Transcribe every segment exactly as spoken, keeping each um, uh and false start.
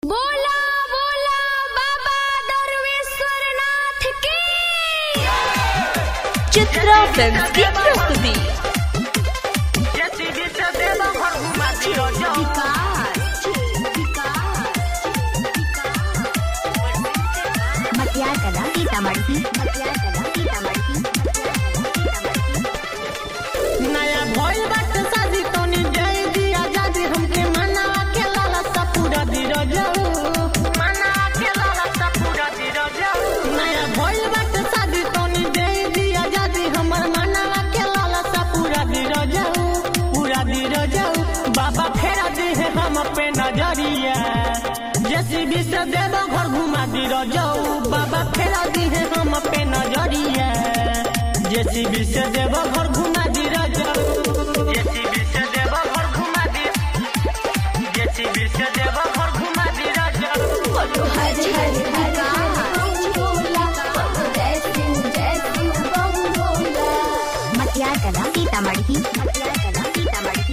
बोला बोला बाबा दरवेश्वरनाथ की। चित्रा फिल्म्स की प्रस्तुति। मटिया कला सीतामढ़ी मटिया कला सीतामढ़ी नया भइल बाटे शादी तोनी जय दिया जादी हमके मनावा के लाला सा पूरा दिरो जाऊ मनावा के लाला सा पूरा दिरो जाऊ नया भइल बाटे शादी तोनी जय दिया जादी हमर मनावा के लाला सा पूरा दिरो जाऊ पूरा दिरो जाऊ बाबा फेरा दे है हम पे नजरिया जैसी भी से देवा घर घुमा दिरो जाऊ बाबा फेरा दे है हम पे नजरिया जैसी भी से देवा घर घुमा दिरो जाऊ जैसी भी से देवा घर घुमा दी जैसी भी से देवा घर घुमा दिरो जाऊ बोलो हरि हरि हरा बोला जय सिंह जय सिंह बोला। मटिया कला सीतामढ़ी मटिया कला सीतामढ़ी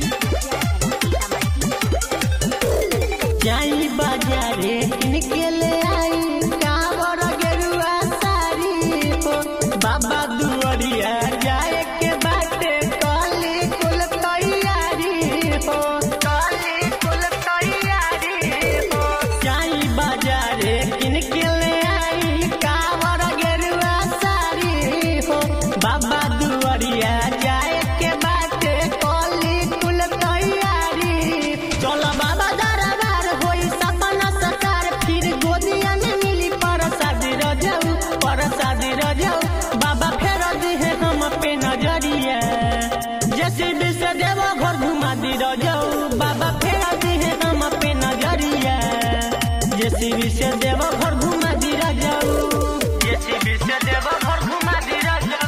जाई बाजारे किनके ले आई कावर गेरुआ साड़ी हो बाबा दुआरिया जाए के बाटे काली कुल तैयारी हो काली कुल तैयारी हो जाई बाजारे किनके ले आई कावर गेरुआ साड़ी हो बाबा दुआरिया जाए के बाटे काली कुल तैयारी चलो बाबा दरबार होई सपना सकार फिर गोदिया में मिली परसादी रजाऊ परसादी रजाऊ बाबा फेर दी है हम पे नजरिया जैसे भी से देवा घर घुमा दी रजाऊ बाबा फेर दी है हम पे नजरिया जैसे भी से देवा घर घुमा दी रजाऊ जैसे भी से देवा घर घुमा दी रजाऊ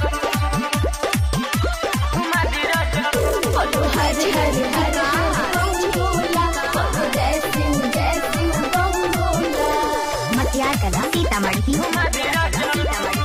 घुमा दी रजाऊ बोलो हरि हरि हरा बोला जय सिंह जय सिंह बोला। मटिया कला सीतामढ़ी घुमा दी रजाऊ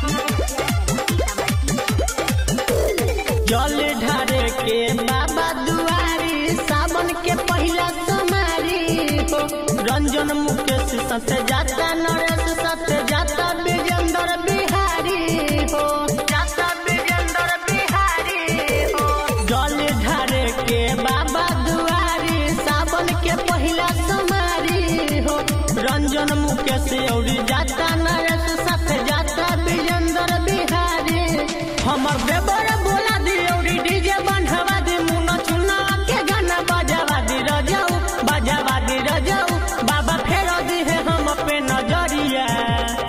जल ढारे के बाबा दुआरी सावन के पहला समारी हो रंजन मुकेश सत जाता नरेश सत जाता विजेंद्र बिहारी हो जाता विजेंद्र बिहारी हो जल ढारे के बाबा दुआरी सावन के पहला समारी हो रंजन मुकेश और जाता नरेश सत जाता विजेंद्र बिहारी हमर बेबर बोला दी औरी डीजे बनवा दी मुन्ना चुन्ना के गाना बजावा दी रजाऊ बजावा दी रजाऊ बाबा फेर दी है हम पे नजरिया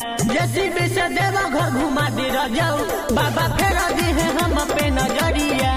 जैसी भी से देवा घर घुमा दी रजाऊ बाबा फेर दी है हम पे नजरिया